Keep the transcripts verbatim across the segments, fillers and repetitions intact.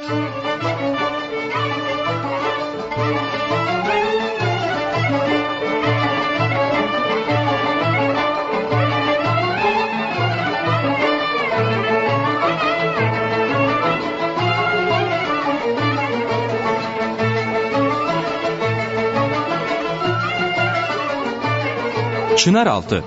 Çınaraltı.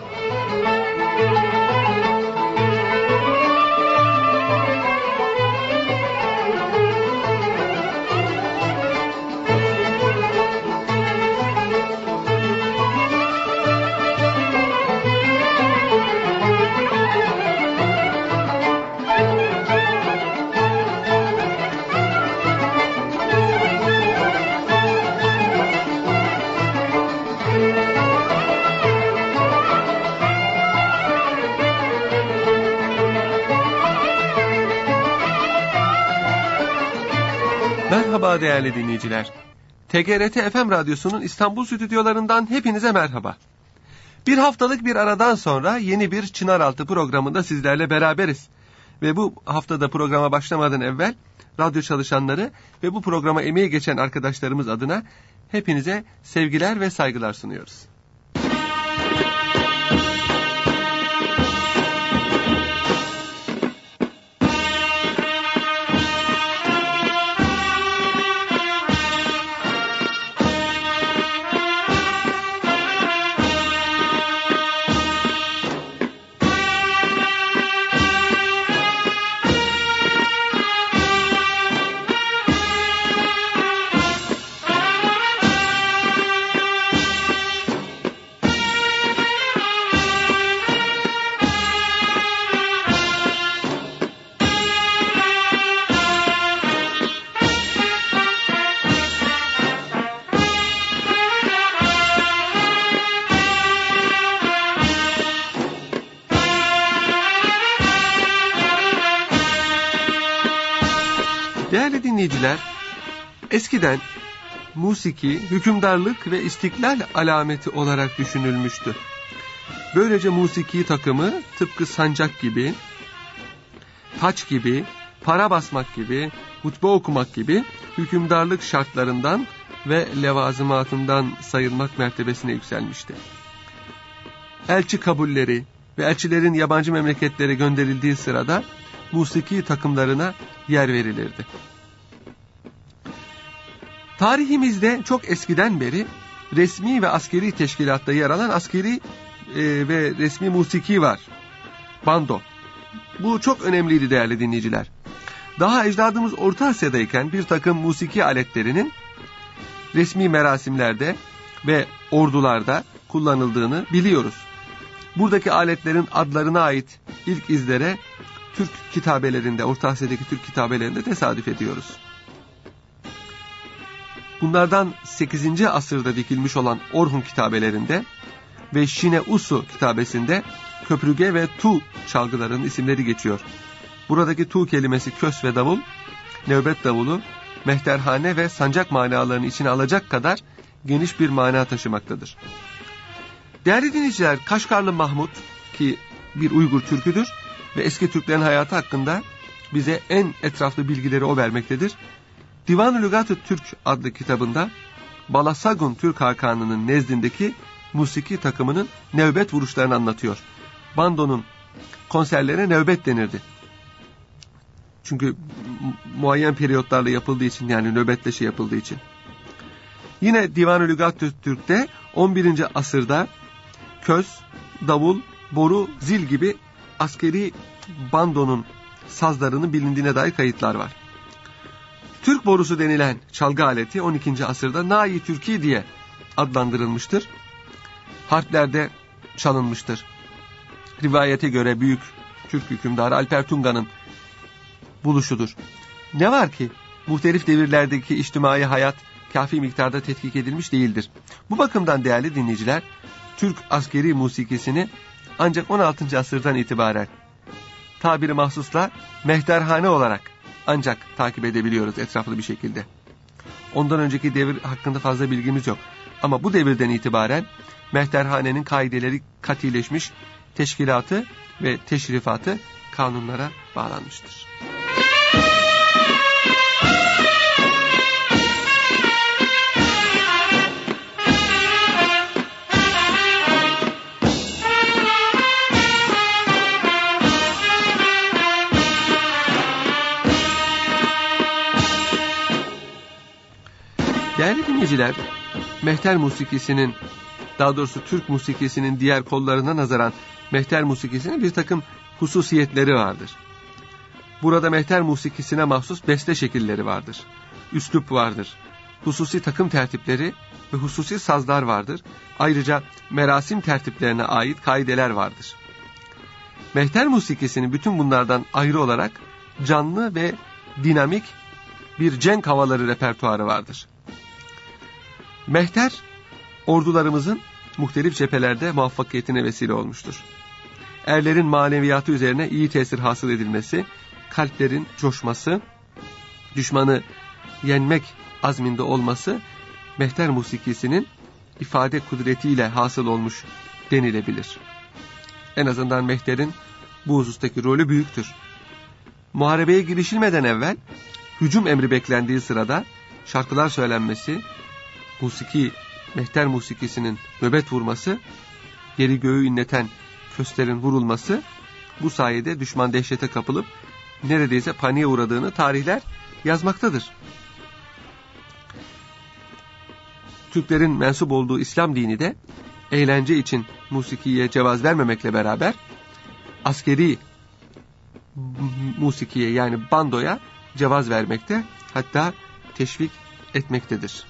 Merhaba değerli dinleyiciler. T G R T F M Radyosu'nun İstanbul stüdyolarından hepinize merhaba. Bir haftalık bir aradan sonra yeni bir Çınaraltı programında sizlerle beraberiz. Ve bu haftada programa başlamadan evvel radyo çalışanları ve bu programa emeği geçen arkadaşlarımız adına hepinize sevgiler ve saygılar sunuyoruz. Değerli dinleyiciler, eskiden musiki, hükümdarlık ve istiklal alameti olarak düşünülmüştü. Böylece musiki takımı tıpkı sancak gibi, taç gibi, para basmak gibi, hutbe okumak gibi hükümdarlık şartlarından ve levazımatından sayılmak mertebesine yükselmişti. Elçi kabulleri ve elçilerin yabancı memleketlere gönderildiği sırada musiki takımlarına yer verilirdi. Tarihimizde çok eskiden beri resmi ve askeri teşkilatta yer alan askeri e, ve resmi musiki var. Bando. Bu çok önemliydi değerli dinleyiciler. Daha ecdadımız Orta Asya'dayken bir takım musiki aletlerinin resmi merasimlerde ve ordularda kullanıldığını biliyoruz. Buradaki aletlerin adlarına ait ilk izlere Türk kitabelerinde, Orta Asya'daki Türk kitabelerinde tesadüf ediyoruz. Bunlardan sekizinci asırda dikilmiş olan Orhun kitabelerinde ve Şine Usu kitabesinde köprüge ve tu çalgılarının isimleri geçiyor. Buradaki tu kelimesi kös ve davul, nöbet davulu, mehterhane ve sancak manalarını içine alacak kadar geniş bir mana taşımaktadır. Değerli dinleyiciler, Kaşgarlı Mahmut ki bir Uygur Türküdür ve eski Türklerin hayatı hakkında bize en etraflı bilgileri o vermektedir. Divan-ı Lügat-ı Türk adlı kitabında Balasagun Türk Hakanı'nın nezdindeki musiki takımının nöbet vuruşlarını anlatıyor. Bandonun konserlerine nöbet denirdi. Çünkü muayyen periyotlarla yapıldığı için, yani nöbetleşe yapıldığı için. Yine Divan-ı Lügat-ı Türk'te on birinci asırda köz, davul, boru, zil gibi askeri bandonun sazlarının bilindiğine dair kayıtlar var. Türk borusu denilen çalgı aleti on ikinci asırda Nai Türki diye adlandırılmıştır. Harplerde çalınmıştır. Rivayete göre büyük Türk hükümdarı Alper Tunga'nın buluşudur. Ne var ki muhtelif devirlerdeki içtimai hayat kafi miktarda tetkik edilmiş değildir. Bu bakımdan değerli dinleyiciler, Türk askeri musikisini ancak on altıncı asırdan itibaren tabiri mahsusla mehterhane olarak ancak takip edebiliyoruz etraflı bir şekilde. Ondan önceki devir hakkında fazla bilgimiz yok. Ama bu devirden itibaren mehterhanenin kaideleri katileşmiş, teşkilatı ve teşrifatı kanunlara bağlanmıştır. Değerli dinleyiciler, mehter musikisinin, daha doğrusu Türk musikisinin diğer kollarına nazaran mehter musikisinin bir takım hususiyetleri vardır. Burada mehter musikisine mahsus beste şekilleri vardır. Üslup vardır. Hususi takım tertipleri ve hususi sazlar vardır. Ayrıca merasim tertiplerine ait kaideler vardır. Mehter musikisinin bütün bunlardan ayrı olarak canlı ve dinamik bir cenk havaları repertuarı vardır. Mehter, ordularımızın muhtelif cephelerde muvaffakiyetine vesile olmuştur. Erlerin maneviyatı üzerine iyi tesir hasıl edilmesi, kalplerin coşması, düşmanı yenmek azminde olması, mehter musikisinin ifade kudretiyle hasıl olmuş denilebilir. En azından mehterin bu husustaki rolü büyüktür. Muharebeye girişilmeden evvel, hücum emri beklendiği sırada şarkılar söylenmesi, musiki, mehter musikisinin nöbet vurması, yeri göğü inleten kösterin vurulması, bu sayede düşman dehşete kapılıp neredeyse paniğe uğradığını tarihler yazmaktadır. Türklerin mensup olduğu İslam dini de eğlence için musikiye cevaz vermemekle beraber askeri musikiye yani bandoya cevaz vermekte, hatta teşvik etmektedir.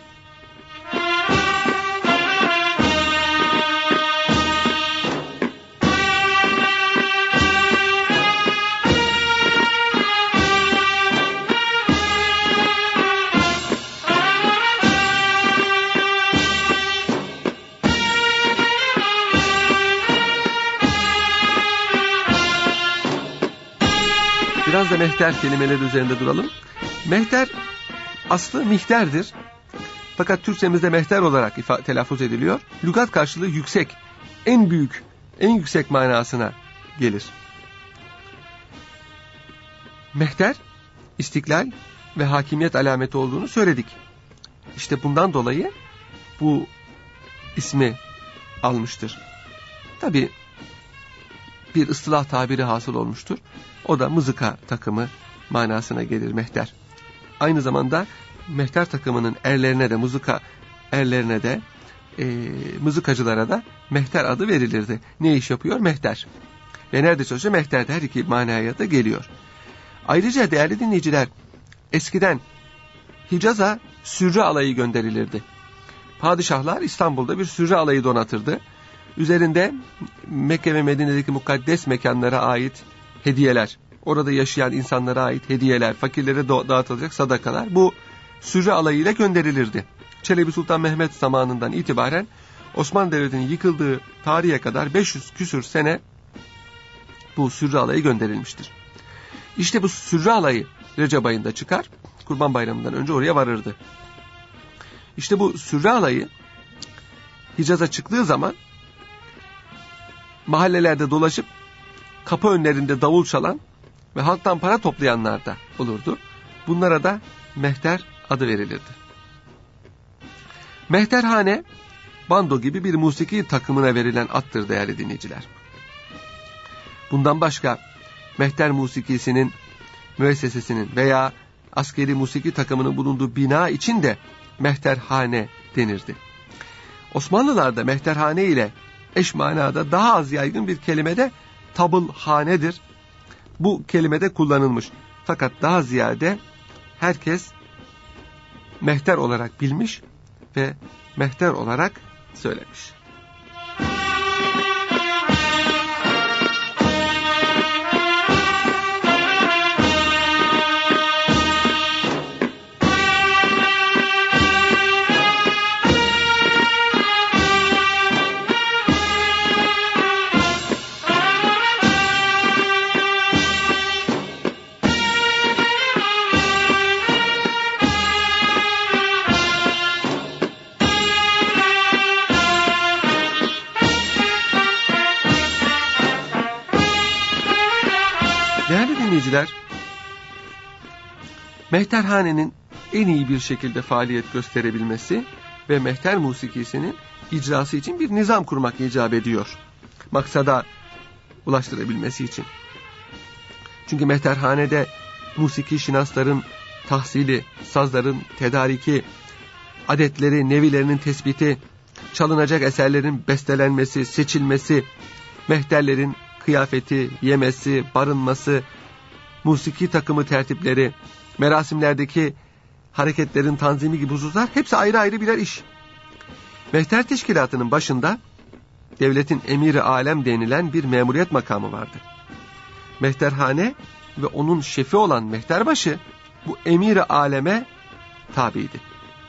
Biraz da mehter kelimeleri üzerinde duralım. Mehter aslı mihterdir. Fakat Türkçemizde mehter olarak ifa- telaffuz ediliyor. Lügat karşılığı yüksek, en büyük, en yüksek manasına gelir. Mehter, istiklal ve hakimiyet alameti olduğunu söyledik. İşte bundan dolayı bu ismi almıştır. Tabii bir ıstılah tabiri hasıl olmuştur. O da mızıka takımı manasına gelir mehter. Aynı zamanda mehter takımının erlerine de, mızıka erlerine de, e, mızıkacılara da mehter adı verilirdi. Ne iş yapıyor? Mehter. Ve nerede çalışıyor? Mehter de her iki manaya da geliyor. Ayrıca değerli dinleyiciler, eskiden Hicaz'a sürre alayı gönderilirdi. Padişahlar İstanbul'da bir sürre alayı donatırdı. Üzerinde Mekke ve Medine'deki mukaddes mekanlara ait hediyeler, orada yaşayan insanlara ait hediyeler, fakirlere dağıtılacak sadakalar bu sürre alayıyla gönderilirdi. Çelebi Sultan Mehmet zamanından itibaren Osmanlı Devleti'nin yıkıldığı tarihe kadar beş yüz küsür sene bu sürre alayı gönderilmiştir. İşte bu sürre alayı Recep ayında çıkar, Kurban Bayramı'ndan önce oraya varırdı. İşte bu sürre alayı Hicaz'a çıktığı zaman mahallelerde dolaşıp kapı önlerinde davul çalan ve halktan para toplayanlar da olurdu. Bunlara da mehter adı verilirdi. Mehterhane, bando gibi bir musiki takımına verilen addır değerli dinleyiciler. Bundan başka mehter musikisinin müessesesinin veya askeri musiki takımının bulunduğu bina için de mehterhane denirdi. Osmanlılarda mehterhane ile eş manada daha az yaygın bir kelime de tabılhanedir. Bu kelimede kullanılmış. Fakat daha ziyade herkes mehter olarak bilmiş ve mehter olarak söylemiş. Mehterhanenin en iyi bir şekilde faaliyet gösterebilmesi ve mehter musikisinin icrası için bir nizam kurmak icap ediyor. Maksada ulaştırabilmesi için. Çünkü mehterhanede musiki şinasların tahsili, sazların tedariki, adetleri, nevilerinin tespiti, çalınacak eserlerin bestelenmesi, seçilmesi, mehterlerin kıyafeti, yemesi, barınması, musiki takımı tertipleri, merasimlerdeki hareketlerin tanzimi gibi hususlar hepsi ayrı ayrı birer iş. Mehter teşkilatının başında devletin emiri alem denilen bir memuriyet makamı vardı. Mehterhane ve onun şefi olan mehterbaşı bu emiri aleme tabiydi.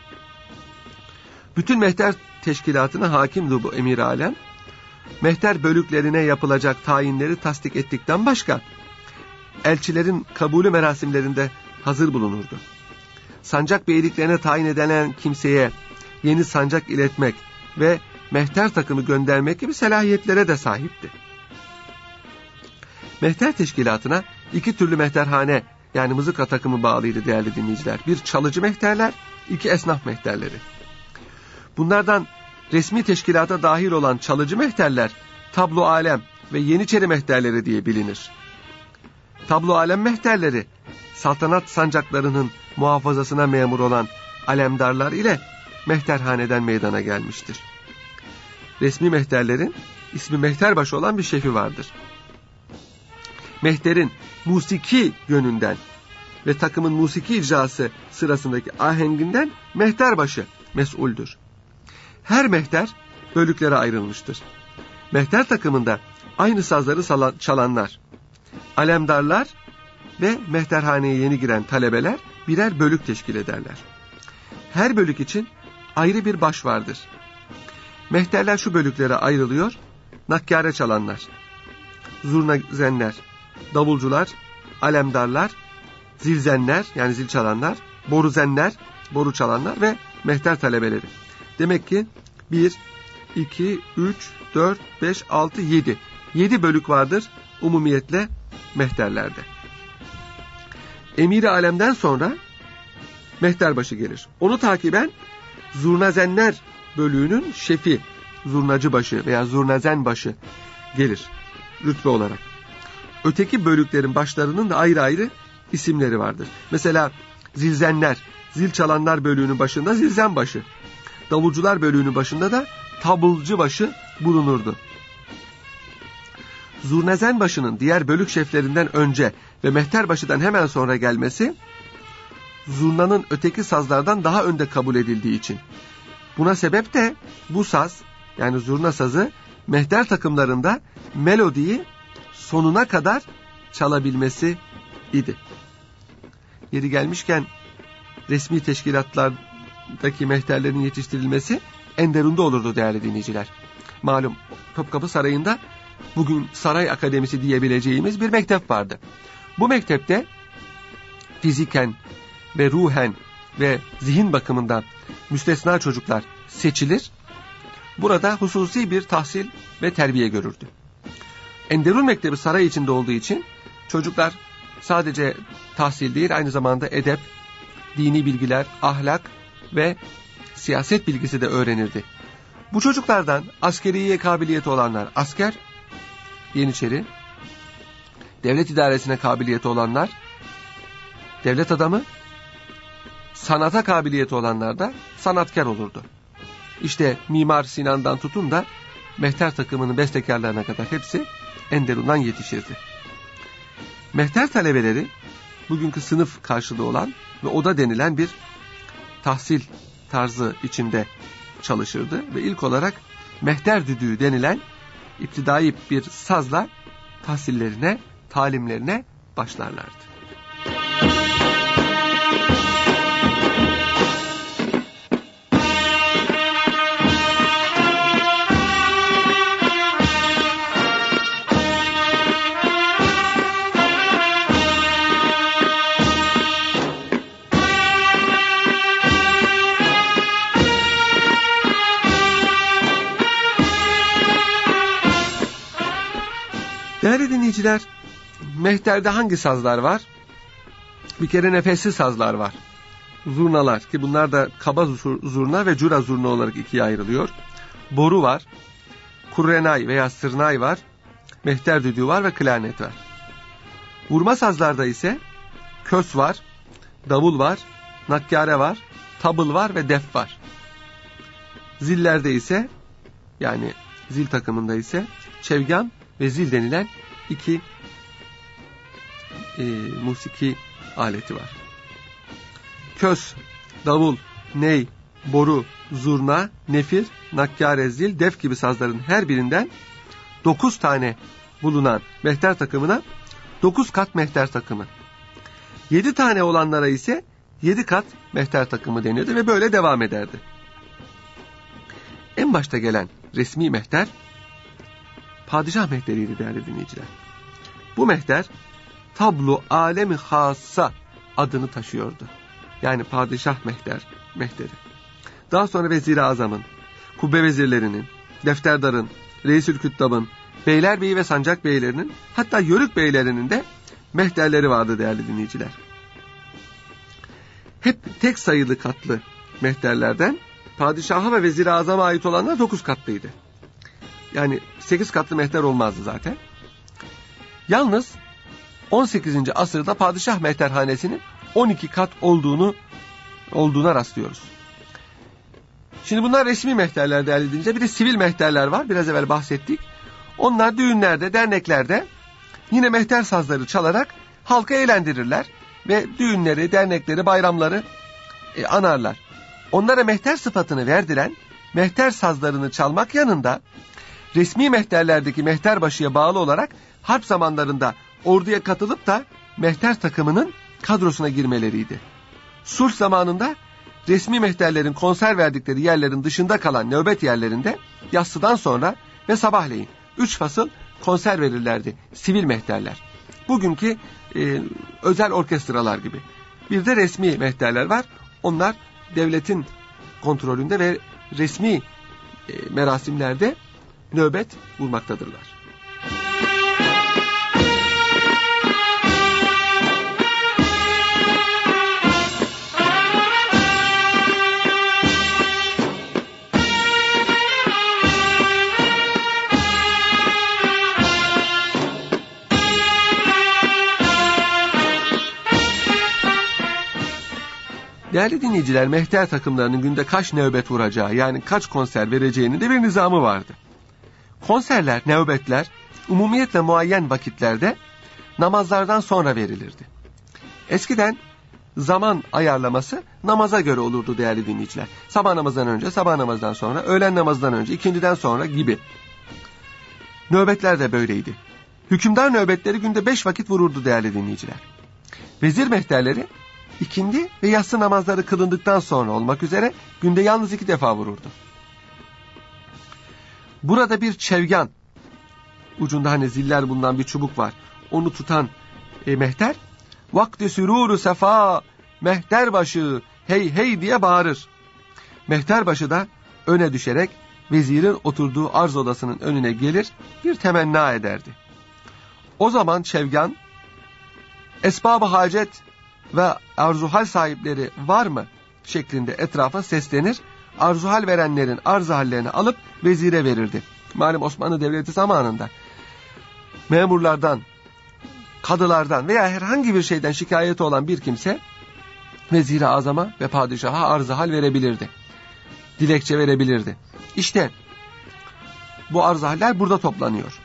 Bütün mehter teşkilatına hakimdi bu emir alem. Mehter bölüklerine yapılacak tayinleri tasdik ettikten başka elçilerin kabulü merasimlerinde hazır bulunurdu. Sancak beyliklerine tayin edilen kimseye yeni sancak iletmek ve mehter takımı göndermek gibi selahiyetlere de sahipti. Mehter teşkilatına iki türlü mehterhane yani mızıka takımı bağlıydı değerli dinleyiciler. Bir çalıcı mehterler, iki esnaf mehterleri. Bunlardan resmi teşkilata dahil olan çalıcı mehterler tablo alem ve yeniçeri mehterleri diye bilinir. Tablo alem mehterleri saltanat sancaklarının muhafazasına memur olan alemdarlar ile mehterhaneden meydana gelmiştir. Resmi mehterlerin ismi mehterbaşı olan bir şefi vardır. Mehterin musiki yönünden ve takımın musiki icrası sırasındaki ahenginden mehterbaşı mesuldür. Her mehter bölüklere ayrılmıştır. Mehter takımında aynı sazları çalanlar, alemdarlar ve mehterhaneye yeni giren talebeler birer bölük teşkil ederler. Her bölük için ayrı bir baş vardır. Mehterler şu bölüklere ayrılıyor: nakkare çalanlar, zurnazenler, davulcular, alemdarlar, zilzenler yani zil çalanlar, boruzenler, boru çalanlar ve mehter talebeleri. Demek ki bir, iki, üç, dört, beş, altı, yedi. yedi bölük vardır umumiyetle mehterlerde. Emiri alemden sonra mehterbaşı gelir. Onu takiben zurnazenler bölüğünün şefi, zurnacıbaşı veya zurnazenbaşı gelir rütbe olarak. Öteki bölüklerin başlarının da ayrı ayrı isimleri vardır. Mesela zilzenler, zil çalanlar bölüğünün başında zilzenbaşı, davulcular bölüğünün başında da tabulcubaşı bulunurdu. Zurnazenbaşının diğer bölük şeflerinden önce ve mehterbaşıdan hemen sonra gelmesi, zurnanın öteki sazlardan daha önde kabul edildiği için. Buna sebep de bu saz, yani zurna sazı, mehter takımlarında melodiyi sonuna kadar çalabilmesi idi. Yeri gelmişken resmi teşkilatlardaki mehterlerin yetiştirilmesi Enderun'da olurdu değerli dinleyiciler. Malum Topkapı Sarayı'nda bugün Saray Akademisi diyebileceğimiz bir mektep vardı. Bu mektepte fiziken ve ruhen ve zihin bakımından müstesna çocuklar seçilir. Burada hususi bir tahsil ve terbiye görürdü. Enderun Mektebi saray içinde olduğu için çocuklar sadece tahsil değil, aynı zamanda edep, dini bilgiler, ahlak ve siyaset bilgisi de öğrenirdi. Bu çocuklardan askeriye kabiliyeti olanlar asker, yeniçeri, devlet idaresine kabiliyeti olanlar devlet adamı, sanata kabiliyeti olanlar da sanatkar olurdu. İşte Mimar Sinan'dan tutun da mehter takımının bestekarlarına kadar hepsi Enderun'dan yetişirdi. Mehter talebeleri bugünkü sınıf karşılığı olan ve oda denilen bir tahsil tarzı içinde çalışırdı ve ilk olarak mehter düdüğü denilen iptidai bir sazla tahsillerine, talimlerine başlarlardı. Değerli dinleyiciler, mehterde hangi sazlar var? Bir kere nefessiz sazlar var. Zurnalar, ki bunlar da kaba zurna ve cura zurna olarak ikiye ayrılıyor. Boru var, kurrenay veya sırnay var, mehter düdüğü var ve klarnet var. Vurma sazlarda ise kös var, davul var, nakkare var, tabıl var ve def var. Zillerde ise, yani zil takımında ise çevgan ve zil denilen iki e, musiki aleti var. Kös, davul, ney, boru, zurna, nefir, nakkare, zil, def gibi sazların her birinden dokuz tane bulunan mehter takımına dokuz kat mehter takımı. yedi tane olanlara ise yedi kat mehter takımı deniyordu ve böyle devam ederdi. En başta gelen resmi mehter padişah mehteriydi değerli dinleyiciler. Bu mehter tablo alemi hassa adını taşıyordu. Yani padişah mehter, mehteri. Daha sonra Vezir-i Azam'ın, kubbe vezirlerinin, defterdarın, reisül küttabın, beylerbeyi ve sancak beylerinin, hatta yörük beylerinin de mehterleri vardı değerli dinleyiciler. Hep tek sayılı katlı mehterlerden padişaha ve Vezir-i Azam'a ait olanlar dokuz katlıydı. Yani sekiz katlı mehter olmazdı zaten. Yalnız on sekizinci asırda padişah mehterhanesinin on iki kat olduğunu olduğuna rastlıyoruz. Şimdi bunlar resmi mehterler değerli dinleyiciler. Bir de sivil mehterler var. Biraz evvel bahsettik. Onlar düğünlerde, derneklerde yine mehter sazları çalarak halkı eğlendirirler ve düğünleri, dernekleri, bayramları e, anarlar. Onlara mehter sıfatını verdiren mehter sazlarını çalmak yanında resmi mehterlerdeki mehterbaşıya bağlı olarak harp zamanlarında orduya katılıp da mehter takımının kadrosuna girmeleriydi. Sulh zamanında resmi mehterlerin konser verdikleri yerlerin dışında kalan nöbet yerlerinde yatsıdan sonra ve sabahleyin üç fasıl konser verirlerdi sivil mehterler. Bugünkü e, özel orkestralar gibi. Bir de resmi mehterler var. Onlar devletin kontrolünde ve resmi e, merasimlerde nöbet vurmaktadırlar. Değerli dinleyiciler, mehter takımlarının günde kaç nöbet vuracağı, yani kaç konser vereceğinin de bir nizamı vardı. Konserler, nöbetler umumiyetle muayyen vakitlerde namazlardan sonra verilirdi. Eskiden zaman ayarlaması namaza göre olurdu değerli dinleyiciler. Sabah namazından önce, sabah namazdan sonra, öğlen namazından önce, ikindiden sonra gibi. Nöbetler de böyleydi. Hükümdar nöbetleri günde beş vakit vururdu değerli dinleyiciler. Vezir mehterleri İkindi ve yatsı namazları kılındıktan sonra olmak üzere günde yalnız iki defa vururdu. Burada bir çevgan, ucunda hani ziller bulunan bir çubuk var. Onu tutan e, mehter, vakti süruru sefa, mehterbaşı hey hey diye bağırır. Mehterbaşı da öne düşerek vezirin oturduğu arz odasının önüne gelir, bir temenna ederdi. O zaman çevgan, esbab-ı hacet ve arzuhal sahipleri var mı şeklinde etrafa seslenir, arzuhal verenlerin arz hallerini alıp vezire verirdi. Malum Osmanlı Devleti zamanında memurlardan, kadılardan veya herhangi bir şeyden şikayeti olan bir kimse Vezir-i Azam'a ve padişaha arz hal verebilirdi. Dilekçe verebilirdi. İşte bu arz haller burada toplanıyor.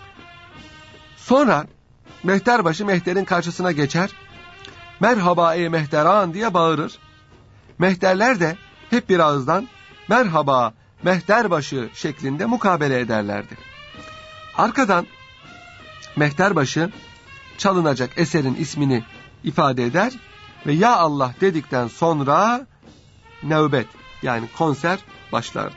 Sonra mehterbaşı mehterin karşısına geçer, merhaba ey mehteran diye bağırır. Mehterler de hep bir ağızdan merhaba mehterbaşı şeklinde mukabele ederlerdi. Arkadan mehterbaşı çalınacak eserin ismini ifade eder ve ya Allah dedikten sonra nöbet, yani konser başlardı.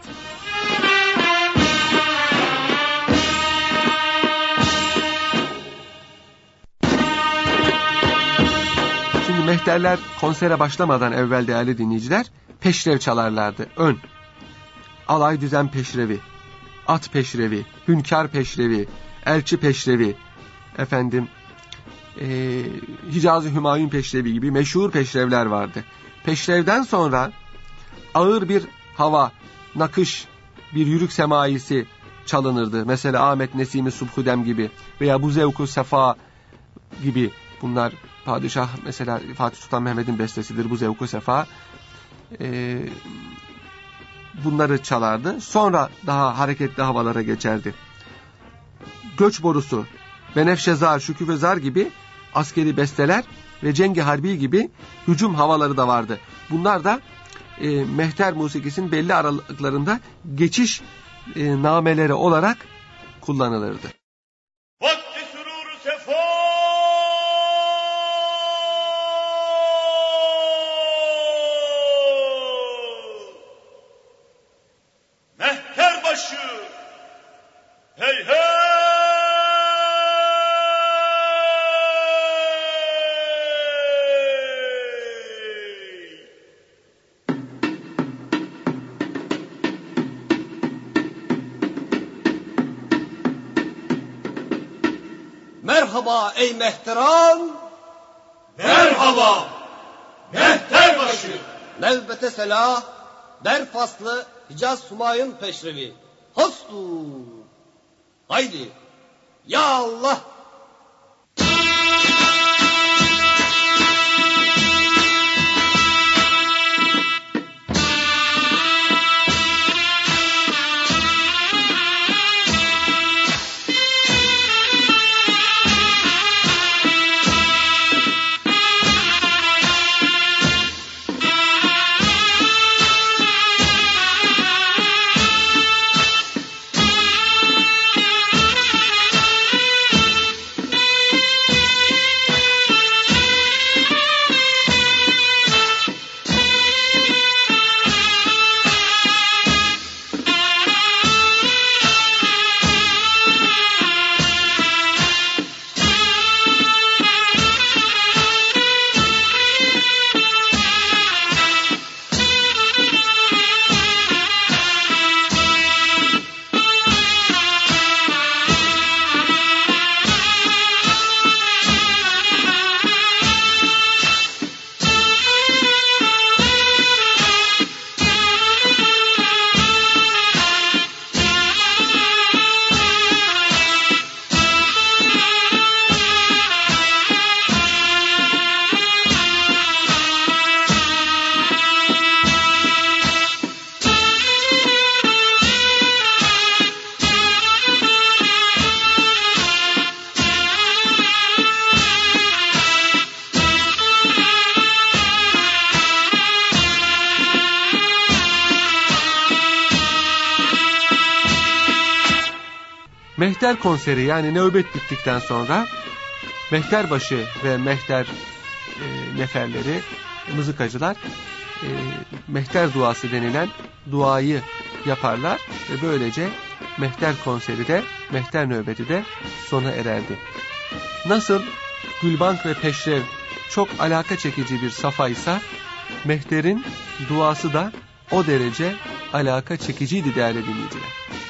Mehterler konsere başlamadan evvel değerli dinleyiciler peşrev çalarlardı. Ön, alay düzen peşrevi, at peşrevi, hünkâr peşrevi, elçi peşrevi, efendim e, Hicazi Hümayun peşrevi gibi meşhur peşrevler vardı. Peşrevden sonra ağır bir hava, nakış, bir yürük semaisi çalınırdı. Mesela Ahmet Nesimi Subhudem gibi veya Bu Zevku Sefa gibi. Bunlar padişah, mesela Fatih Sultan Mehmet'in bestesidir Bu Zevku Sefa. Ee, bunları çalardı. Sonra daha hareketli havalara geçerdi. Göç borusu, Benefşezar, Şüküfezar gibi askeri besteler ve Cengi Harbi gibi hücum havaları da vardı. Bunlar da e, mehter musikisinin belli aralıklarında geçiş e, nameleri olarak kullanılırdı. Vakti sürur sefa, mehter başı, hey hey. Merhaba ey mehteran. Merhaba mehterbaşı. Nevbete selah, der faslı Hicaz Sumay'ın peşrevi. Hastu. Haydi. Ya Allah. Mehter konseri yani nöbet bittikten sonra mehterbaşı ve mehter e, neferleri, mızıkacılar e, mehter duası denilen duayı yaparlar ve böylece mehter konseri de, mehter nöbeti de sona ererdi. Nasıl Gülbank ve Peşrev çok alaka çekici bir safaysa, mehterin duası da o derece alaka çekiciydi değerli dinleyiciler.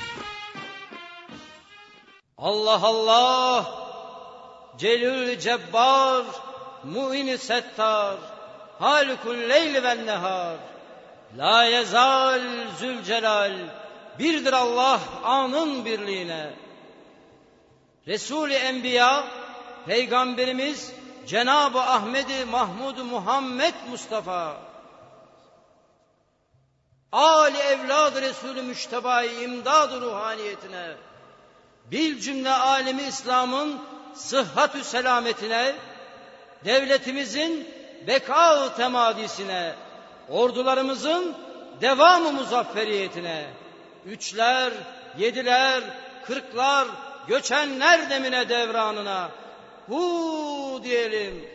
Allah Allah, Celül Cebbar, Mu'in-i Settar, Halikul Leyl ve Nehar, La yezal Zülcelal, birdir Allah anın birliğine. Resul-i Enbiya, Peygamberimiz Cenab-ı Ahmed-i Mahmud Muhammed Mustafa, Ali evlad Resul-i Müşteba-i İmdad-ı Ruhaniyetine, bil cümle alemi İslam'ın sıhhat-ü selametine, devletimizin beka-ı temadisine, ordularımızın devam-ı muzafferiyetine, üçler, yediler, kırklar, göçenler demine devranına, hu diyelim,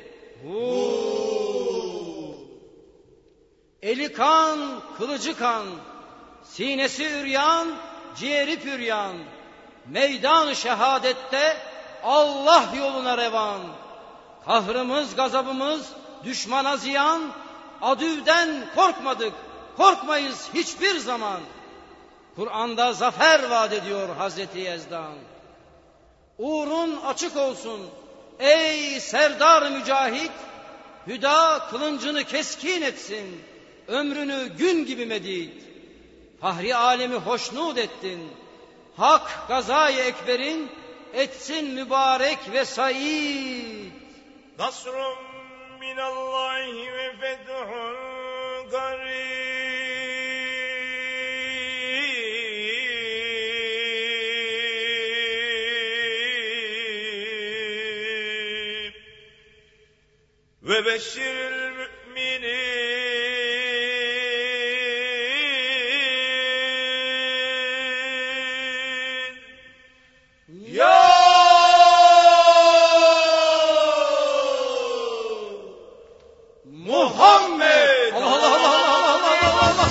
hu. Eli kan, kılıcı kan, sinesi üryan, ciğeri püryan, meydan-ı şehadette Allah yoluna revan. Kahrımız, gazabımız düşmana ziyan, adüvden korkmadık, korkmayız hiçbir zaman. Kur'an'da zafer vaat ediyor Hazreti Yezdan. Uğrun açık olsun ey serdar mücahit, hüda kılıncını keskin etsin, ömrünü gün gibi medid. Fahri alemi hoşnut ettin, hak gazayı ekberin etsin mübarek ve said. Nasrun minallahi ve fethun garib. ve beşiril müminin. Ya Muhammed. Allah Allah Allah Allah Allah Allah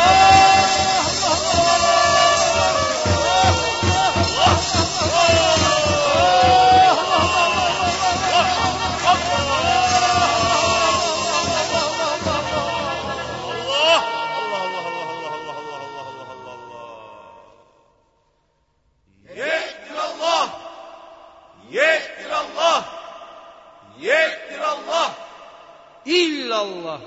İllallah.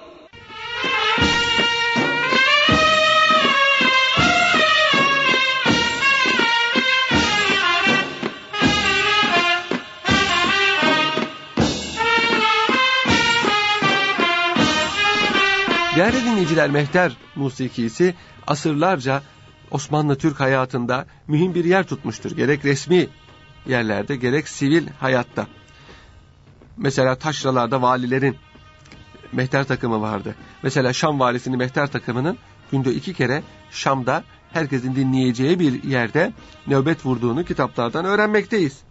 Değerli dinleyiciler, mehter musikisi asırlarca Osmanlı Türk hayatında mühim bir yer tutmuştur. Gerek resmi yerlerde gerek sivil hayatta. Mesela taşralarda valilerin mehter takımı vardı. Mesela Şam valisinin mehter takımının günde iki kere Şam'da herkesin dinleyeceği bir yerde nöbet vurduğunu kitaplardan öğrenmekteyiz.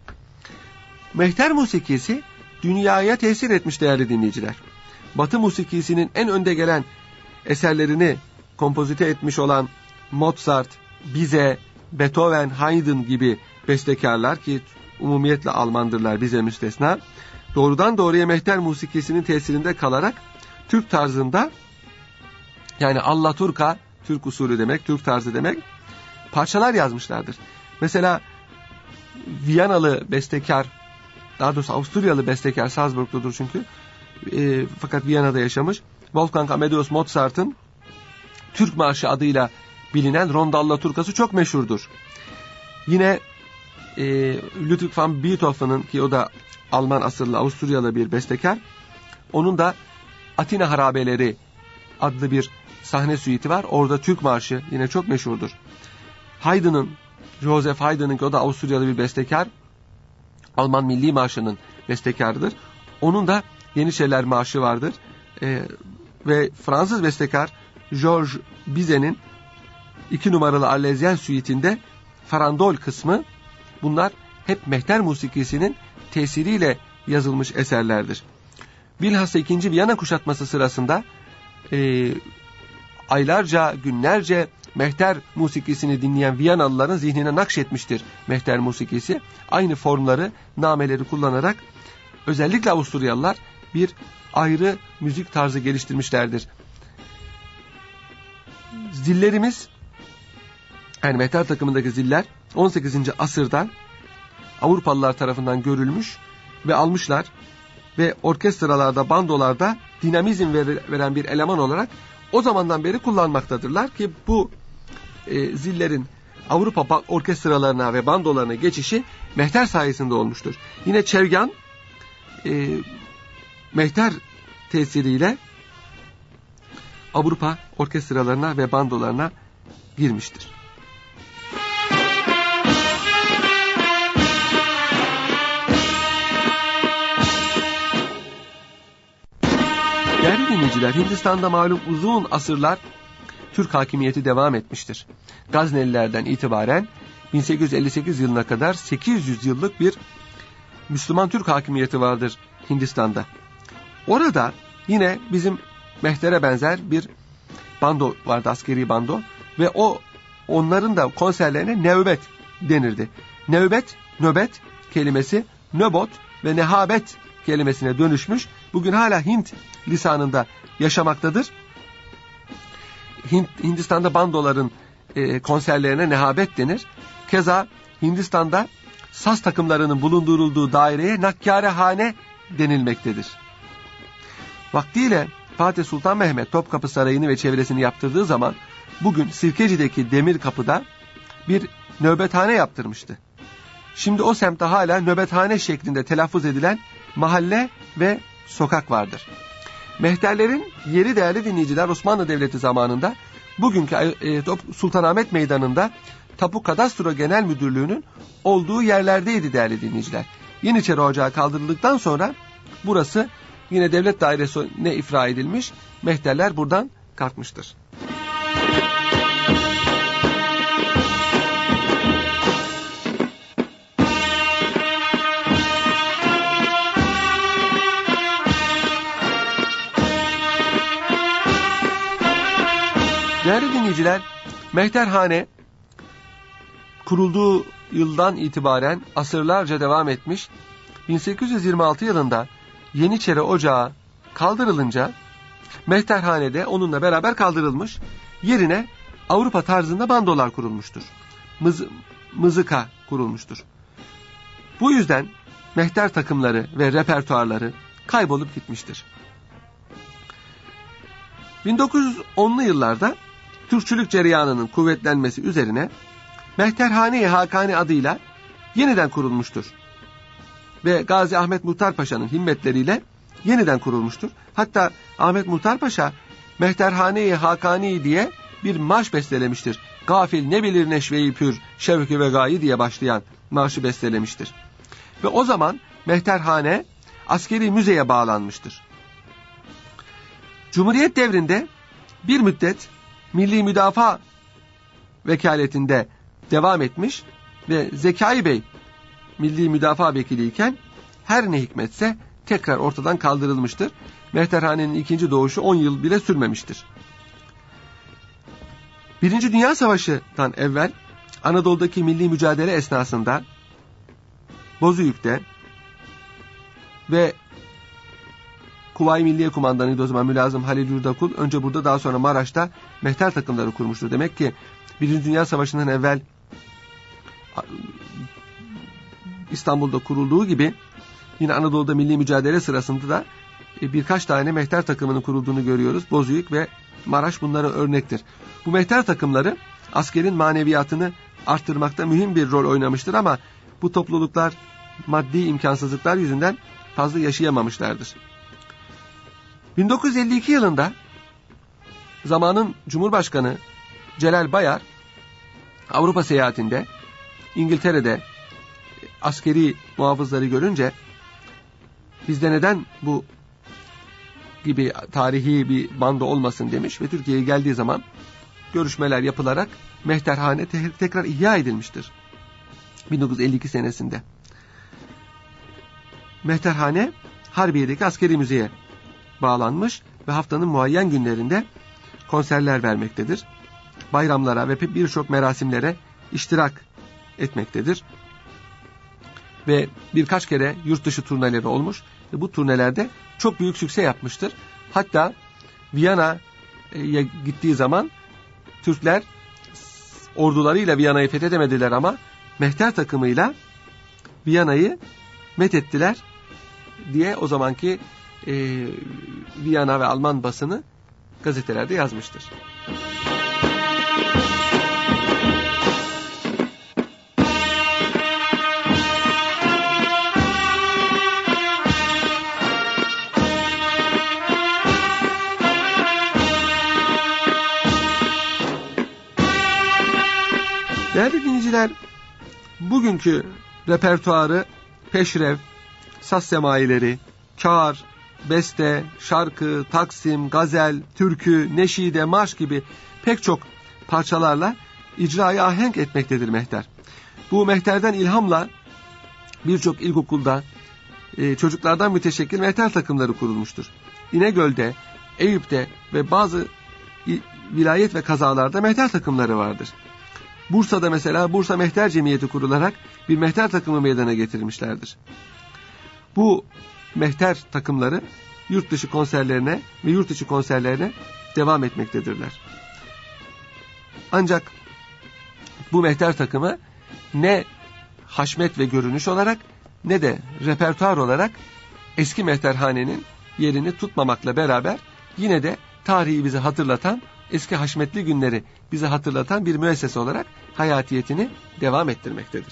Mehter musikisi dünyaya tesir etmiş değerli dinleyiciler. Batı musikisinin en önde gelen eserlerini kompozite etmiş olan Mozart, Bizet, Beethoven, Haydn gibi bestekarlar ki umumiyetle Almandırlar, bize müstesna, doğrudan doğruya mehter musikisinin tesirinde kalarak Türk tarzında, yani Allaturka, Türk usulü demek, Türk tarzı demek, parçalar yazmışlardır. Mesela Viyanalı bestekar, daha doğrusu Avusturyalı bestekar, Salzburg'ludur çünkü, e, fakat Viyana'da yaşamış, Wolfgang Amadeus Mozart'ın Türk Marşı adıyla bilinen Ronda Allaturkası çok meşhurdur. Yine e, Ludwig van Beethoven'ın, ki o da Alman asıllı Avusturyalı bir bestekar, onun da Atina Harabeleri adlı bir sahne süiti var. Orada Türk Marşı yine çok meşhurdur. Haydn'ın, Joseph Haydn'ın, ki o da Avusturyalı bir bestekar, Alman Milli Marşı'nın bestekarıdır. Onun da Yeniçeriler Marşı vardır. Ee, ve Fransız bestekar Georges Bizet'in iki numaralı Arlezyen süitinde Farandol kısmı, bunlar hep mehter musikisinin tesiriyle yazılmış eserlerdir. Bilhassa ikinci Viyana kuşatması sırasında e, aylarca, günlerce mehter musikisini dinleyen Viyanalıların zihnine nakşetmiştir mehter musikisi. Aynı formları, nameleri kullanarak özellikle Avusturyalılar bir ayrı müzik tarzı geliştirmişlerdir. Zillerimiz, yani mehter takımındaki ziller on sekizinci asırda Avrupalılar tarafından görülmüş ve almışlar ve orkestralarda, bandolarda dinamizm veren bir eleman olarak o zamandan beri kullanmaktadırlar ki bu e, zillerin Avrupa orkestralarına ve bandolarına geçişi mehter sayesinde olmuştur. Yine çevgan e, mehter tesiriyle Avrupa orkestralarına ve bandolarına girmiştir. Değerli dinleyiciler, Hindistan'da malum uzun asırlar Türk hakimiyeti devam etmiştir. Gaznelilerden itibaren bin sekiz yüz elli sekiz yılına kadar sekiz yüz yıllık bir Müslüman Türk hakimiyeti vardır Hindistan'da. Orada yine bizim mehtere benzer bir bando vardı, askeri bando, ve o onların da konserlerine nevbet denirdi. Nevbet, nöbet kelimesi nöbot ve nehabet kelimesine dönüşmüş. Bugün hala Hint lisanında yaşamaktadır. Hint, Hindistan'da bandoların e, konserlerine nehabet denir. Keza Hindistan'da saz takımlarının bulundurulduğu daireye nakkarehane denilmektedir. Vaktiyle Fatih Sultan Mehmet Topkapı Sarayı'nı ve çevresini yaptırdığı zaman bugün Sirkeci'deki Demir Kapı'da bir nöbethane yaptırmıştı. Şimdi o semtte hala nöbethane şeklinde telaffuz edilen mahalle ve sokak vardır. Mehterlerin yeri değerli dinleyiciler Osmanlı Devleti zamanında bugünkü e, Sultanahmet Meydanı'nda Tapu Kadastro Genel Müdürlüğü'nün olduğu yerlerdeydi değerli dinleyiciler. Yeniçeri Ocağı kaldırıldıktan sonra burası yine devlet dairesine ifra edilmiş, mehterler buradan kalkmıştır. Değerli dinleyiciler, mehterhane kurulduğu yıldan itibaren asırlarca devam etmiş. bin sekiz yüz yirmi altı yılında Yeniçeri Ocağı kaldırılınca mehterhane de onunla beraber kaldırılmış. Yerine Avrupa tarzında bandolar kurulmuştur. Mız, mızıka kurulmuştur. Bu yüzden mehter takımları ve repertuarları kaybolup gitmiştir. bin dokuz yüz onlu yıllarda Türkçülük cereyanının kuvvetlenmesi üzerine Mehterhane-i Hakani adıyla yeniden kurulmuştur. Ve Gazi Ahmet Muhtar Paşa'nın himmetleriyle yeniden kurulmuştur. Hatta Ahmet Muhtar Paşa Mehterhane-i Hakani diye bir marş bestelemiştir. Gafil ne bilir neşveyi pür, şevki ve gayi diye başlayan marşı bestelemiştir. Ve o zaman mehterhane askeri müzeye bağlanmıştır. Cumhuriyet devrinde bir müddet Milli Müdafaa vekaletinde devam etmiş ve Zekai Bey Milli Müdafaa Vekiliyken her ne hikmetse tekrar ortadan kaldırılmıştır. Mehterhane'nin ikinci doğuşu on yıl bile sürmemiştir. Birinci Dünya Savaşı'dan evvel Anadolu'daki milli mücadele esnasında Bozüyük'te ve Kuvayi Milliye Kumandanıydı o zaman Mülazım Halil Yurdakul. Önce burada, daha sonra Maraş'ta mehter takımları kurmuştur. Demek ki Birinci Dünya Savaşı'ndan evvel İstanbul'da kurulduğu gibi yine Anadolu'da milli mücadele sırasında da birkaç tane mehter takımının kurulduğunu görüyoruz. Bozüyük ve Maraş bunlara örnektir. Bu mehter takımları askerin maneviyatını arttırmakta mühim bir rol oynamıştır ama bu topluluklar maddi imkansızlıklar yüzünden fazla yaşayamamışlardır. bin dokuz yüz elli iki yılında zamanın Cumhurbaşkanı Celal Bayar Avrupa seyahatinde İngiltere'de askeri muhafızları görünce bizde neden bu gibi tarihi bir bando olmasın demiş ve Türkiye'ye geldiği zaman görüşmeler yapılarak mehterhane te- tekrar ihya edilmiştir. bin dokuz yüz elli iki senesinde. Mehterhane Harbiye'deki askeri müzeye bağlanmış ve haftanın muayyen günlerinde konserler vermektedir. Bayramlara ve birçok merasimlere iştirak etmektedir. Ve birkaç kere yurt dışı turneleri olmuş ve bu turnelerde çok büyük sükse yapmıştır. Hatta Viyana'ya gittiği zaman Türkler ordularıyla Viyana'yı fethedemediler ama mehter takımıyla Viyana'yı methettiler diye o zamanki e, Viyana ve Alman basını gazetelerde yazmıştır. Değerli dinleyiciler, bugünkü repertuarı peşrev, saz semaileri, kâr, beste, şarkı, taksim, gazel, türkü, neşide, marş gibi pek çok parçalarla icrayı ahenk etmektedir mehter. Bu mehterden ilhamla birçok ilkokulda e, çocuklardan müteşekkil mehter takımları kurulmuştur. İnegöl'de, Eyüp'te ve bazı vilayet ve kazalarda mehter takımları vardır. Bursa'da mesela Bursa Mehter Cemiyeti kurularak bir mehter takımı meydana getirmişlerdir. Bu mehter takımları yurt dışı konserlerine ve yurt içi konserlerine devam etmektedirler. Ancak bu mehter takımı ne haşmet ve görünüş olarak ne de repertuar olarak eski mehterhanenin yerini tutmamakla beraber yine de tarihi bize hatırlatan, eski haşmetli günleri bize hatırlatan bir müessese olarak hayatiyetini devam ettirmektedir.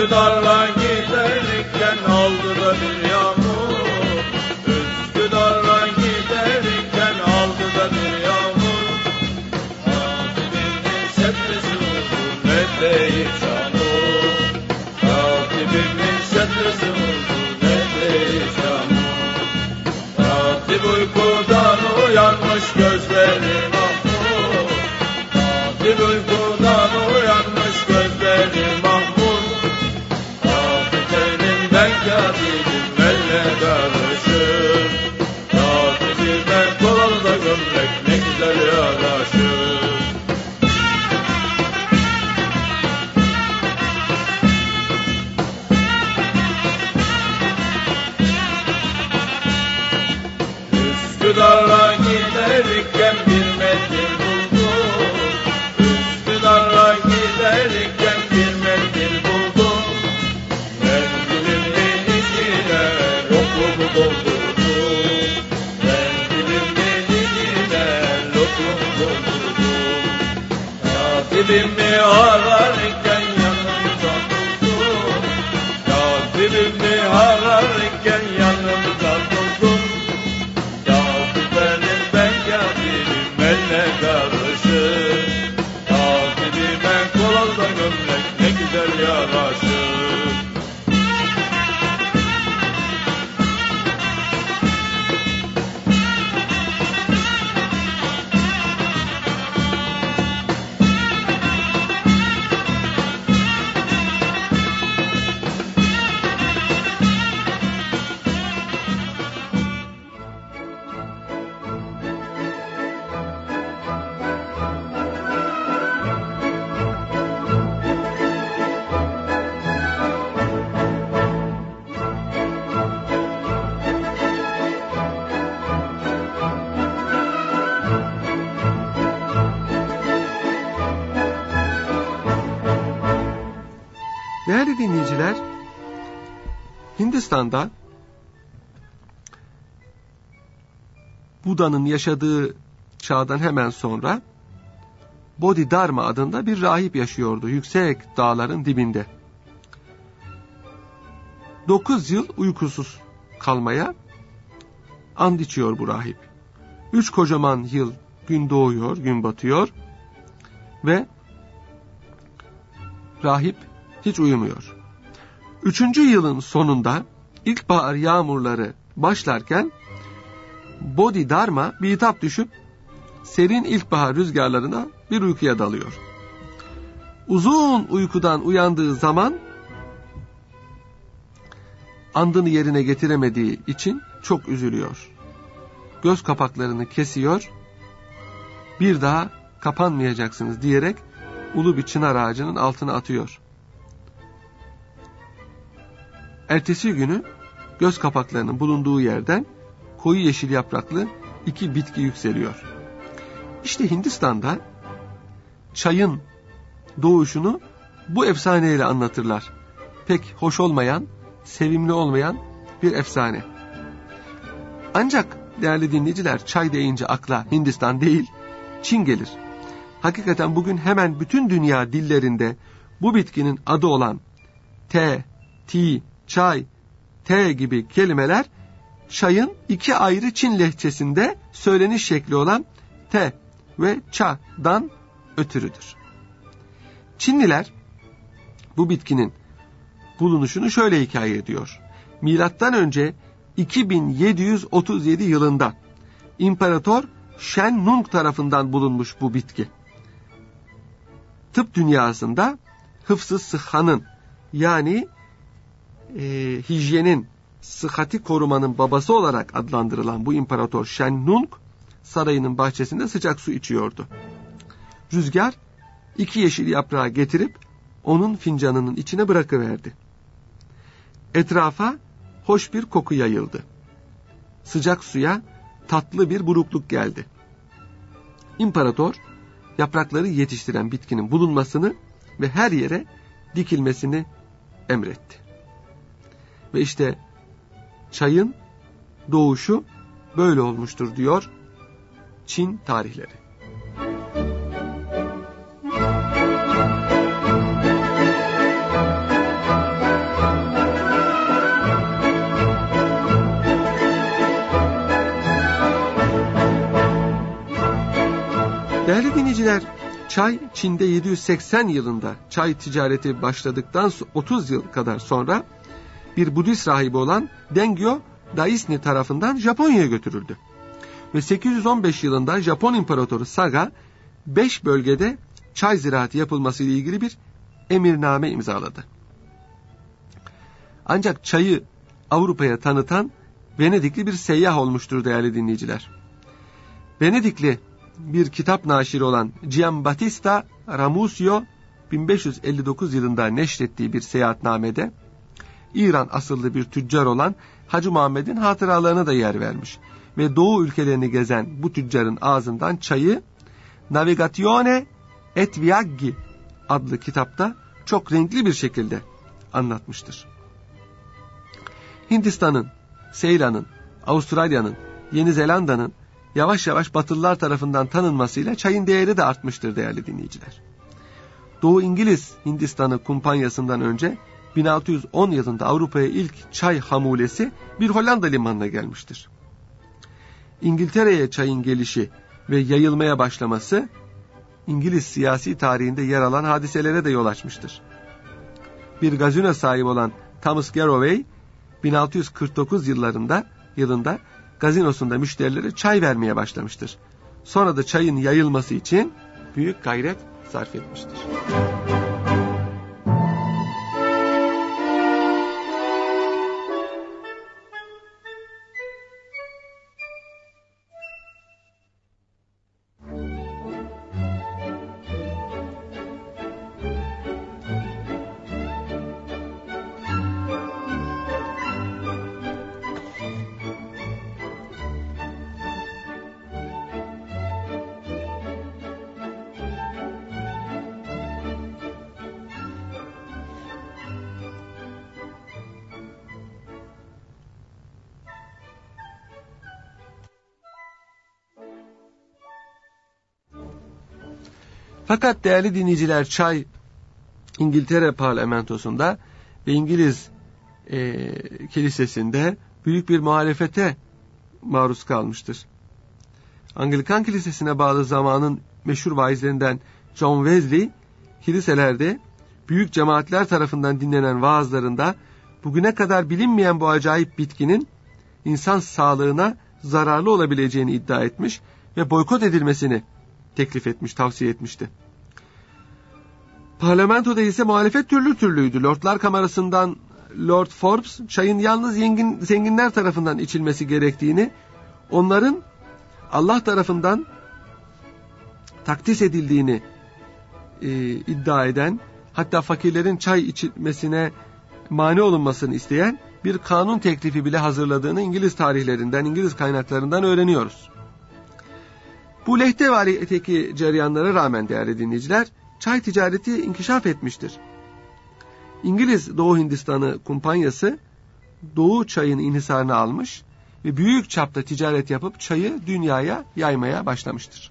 Üsküdar'a giderken aldı da bir yağmur. Üsküdar'a giderken aldı da bir yağmur. Hatibinin şeddesi uzun ne değil çamur. Hatibinin şeddesi uzun ne değil çamur. Hatip uykudan uyanmış gözleri mahmur. Hatip uykudan uyanmış gözleri mahmur. Hatip elinden katibim elle karışır. Hatibime kolalı da gömlek ne güzel yaraşır. Üsküdar'a giderken bir mendil buldum. Üsküdar'a giderken bir mendil buldum. Mendilimin içine lokumu doldurdum. Mendilimin içine lokumu doldurdum. Katibimi ararken yanımda durdum. Katibimi ararken yanımda durdum. Ne karışır. Katibime kolalı da gömlek ne güzel yaraşır. Değerli dinleyiciler, Hindistan'da Buda'nın yaşadığı çağdan hemen sonra Bodhidharma adında bir rahip yaşıyordu yüksek dağların dibinde. Dokuz yıl uykusuz kalmaya and içiyor bu rahip. Üç kocaman yıl gün doğuyor, gün batıyor ve rahip hiç uyumuyor. Üçüncü yılın sonunda ilkbahar yağmurları başlarken Bodhidharma bitap düşüp serin ilkbahar rüzgarlarına bir uykuya dalıyor. Uzun uykudan uyandığı zaman andını yerine getiremediği için çok üzülüyor. Göz kapaklarını kesiyor, bir daha kapanmayacaksınız diyerek ulu bir çınar ağacının altına atıyor. Ertesi günü göz kapaklarının bulunduğu yerden koyu yeşil yapraklı iki bitki yükseliyor. İşte Hindistan'da çayın doğuşunu bu efsaneyle anlatırlar. Pek hoş olmayan, sevimli olmayan bir efsane. Ancak değerli dinleyiciler, çay deyince akla Hindistan değil, Çin gelir. Hakikaten bugün hemen bütün dünya dillerinde bu bitkinin adı olan te, ti, çay, te gibi kelimeler çayın iki ayrı Çin lehçesinde söyleniş şekli olan te ve ça'dan ötürüdür. Çinliler bu bitkinin bulunuşunu şöyle hikaye ediyor. Milattan önce iki bin yedi yüz otuz yedi yılında İmparator Shen Nung tarafından bulunmuş bu bitki. Tıp dünyasında hıfz-ı sıhhanın yani e, hijyenin, sıhhati korumanın babası olarak adlandırılan bu İmparator Shen Nung sarayının bahçesinde sıcak su içiyordu. Rüzgar iki yeşil yaprağı getirip onun fincanının içine bırakıverdi. Etrafa hoş bir koku yayıldı. Sıcak suya tatlı bir burukluk geldi. İmparator yaprakları yetiştiren bitkinin bulunmasını ve her yere dikilmesini emretti. Ve işte çayın doğuşu böyle olmuştur diyor Çin tarihleri. Değerli dinleyiciler, çay Çin'de yedi yüz seksen yılında çay ticareti başladıktan otuz yıl kadar sonra bir Budist rahibi olan Dengyo Daisni tarafından Japonya'ya götürüldü. Ve sekiz yüz on beş yılında Japon İmparatoru Saga beş bölgede çay ziraatı yapılması ile ilgili bir emirname imzaladı. Ancak çayı Avrupa'ya tanıtan Venedikli bir seyyah olmuştur değerli dinleyiciler. Venedikli bir kitap naşiri olan Giambattista Ramusio bin beş yüz elli dokuz yılında neşrettiği bir seyahatnamede İran asıllı bir tüccar olan Hacı Muhammed'in hatıralarına da yer vermiş ve Doğu ülkelerini gezen bu tüccarın ağzından çayı Navigazione et Viaggi adlı kitapta çok renkli bir şekilde anlatmıştır. Hindistan'ın, Seylan'ın, Avustralya'nın, Yeni Zelanda'nın yavaş yavaş Batılılar tarafından tanınmasıyla çayın değeri de artmıştır değerli dinleyiciler. Doğu İngiliz Hindistan'ı kumpanyasından önce bin altı yüz on yılında Avrupa'ya ilk çay hamulesi bir Hollanda limanına gelmiştir. İngiltere'ye çayın gelişi ve yayılmaya başlaması İngiliz siyasi tarihinde yer alan hadiselere de yol açmıştır. Bir gazino sahibi olan Thomas Garraway bin altı yüz kırk dokuz yıllarında yılında gazinosunda müşterilere çay vermeye başlamıştır. Sonra da çayın yayılması için büyük gayret sarf etmiştir. Fakat değerli dinleyiciler, çay İngiltere parlamentosunda ve İngiliz e, kilisesinde büyük bir muhalefete maruz kalmıştır. Anglikan kilisesine bağlı zamanın meşhur vaizlerinden John Wesley, kiliselerde büyük cemaatler tarafından dinlenen vaazlarında bugüne kadar bilinmeyen bu acayip bitkinin insan sağlığına zararlı olabileceğini iddia etmiş ve boykot edilmesini teklif etmiş, tavsiye etmişti. Parlamentoda ise muhalefet türlü türlüydü. Lordlar Kamerası'ndan Lord Forbes, çayın yalnız zengin, zenginler tarafından içilmesi gerektiğini, onların Allah tarafından takdis edildiğini e, iddia eden, hatta fakirlerin çay içilmesine mani olunmasını isteyen bir kanun teklifi bile hazırladığını İngiliz tarihlerinden, İngiliz kaynaklarından öğreniyoruz. Bu lehte öteki cereyanlara rağmen değerli dinleyiciler, çay ticareti inkişaf etmiştir. İngiliz Doğu Hindistanı kumpanyası Doğu çayın inhisarını almış ve büyük çapta ticaret yapıp çayı dünyaya yaymaya başlamıştır.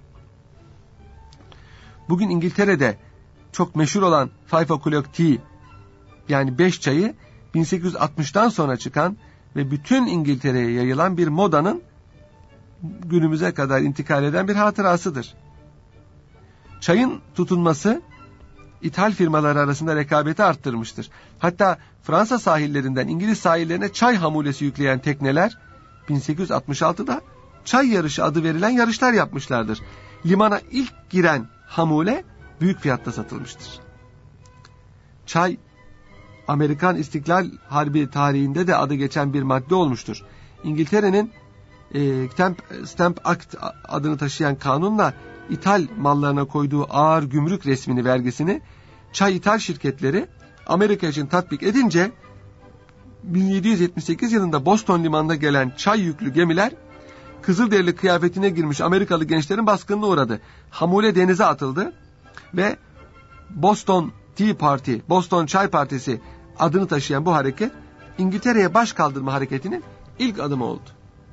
Bugün İngiltere'de çok meşhur olan Five O'Clock Tea, yani beş çayı bin sekiz yüz altmıştan sonra çıkan ve bütün İngiltere'ye yayılan bir modanın günümüze kadar intikal eden bir hatırasıdır. Çayın tutunması ithal firmalar arasında rekabeti arttırmıştır. Hatta Fransa sahillerinden İngiliz sahillerine çay hamulesi yükleyen tekneler bin sekiz yüz altmış altıda çay yarışı adı verilen yarışlar yapmışlardır. Limana ilk giren hamule büyük fiyatta satılmıştır. Çay, Amerikan İstiklal Harbi tarihinde de adı geçen bir madde olmuştur. İngiltere'nin e, Stamp Act adını taşıyan kanunla ithal mallarına koyduğu ağır gümrük resmini, vergisini çay ithal şirketleri Amerika için tatbik edince bin yedi yüz yetmiş sekiz yılında Boston limanına gelen çay yüklü gemiler Kızılderili kıyafetine girmiş Amerikalı gençlerin baskınına uğradı. Hamule denize atıldı ve Boston Tea Party, Boston Çay Partisi adını taşıyan bu hareket İngiltere'ye baş kaldırma hareketinin ilk adımı oldu.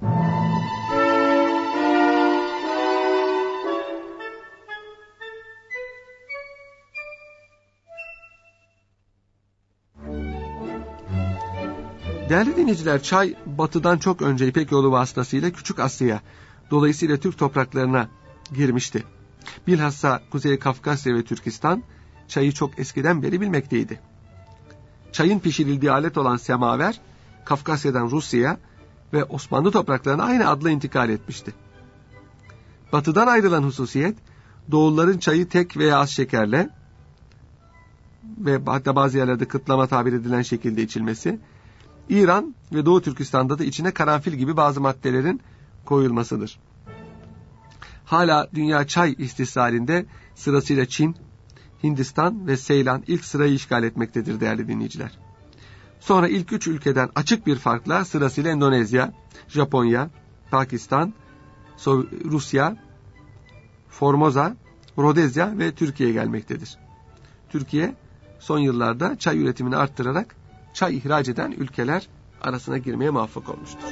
Değerli dinleyiciler, çay batıdan çok önce İpek Yolu vasıtasıyla Küçük Asya'ya, dolayısıyla Türk topraklarına girmişti. Bilhassa Kuzey Kafkasya ve Türkistan çayı çok eskiden beri bilmekteydi. Çayın pişirildiği alet olan semaver, Kafkasya'dan Rusya'ya ve Osmanlı topraklarına aynı adla intikal etmişti. Batıdan ayrılan hususiyet, Doğulların çayı tek veya az şekerle ve hatta bazı yerlerde kıtlama tabir edilen şekilde içilmesi, İran ve Doğu Türkistan'da da içine karanfil gibi bazı maddelerin koyulmasıdır. Hala dünya çay istismarinde sırasıyla Çin, Hindistan ve Seylan ilk sırayı işgal etmektedir değerli dinleyiciler. Sonra ilk üç ülkeden açık bir farkla sırasıyla Endonezya, Japonya, Pakistan, Rusya, Formosa, Rodezya ve Türkiye gelmektedir. Türkiye son yıllarda çay üretimini arttırarak çay ihraç eden ülkeler arasına girmeye muvaffak olmuştur.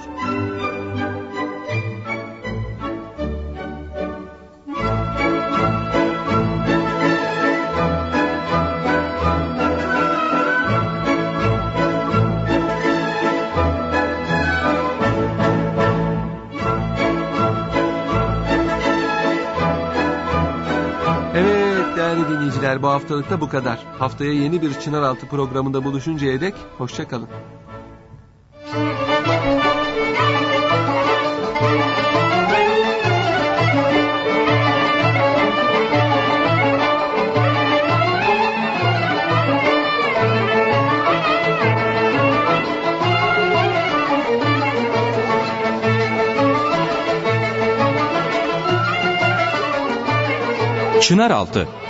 Bu haftalık da bu kadar. Haftaya yeni bir Çınaraltı programında buluşuncaya dek hoşça kalın. Çınaraltı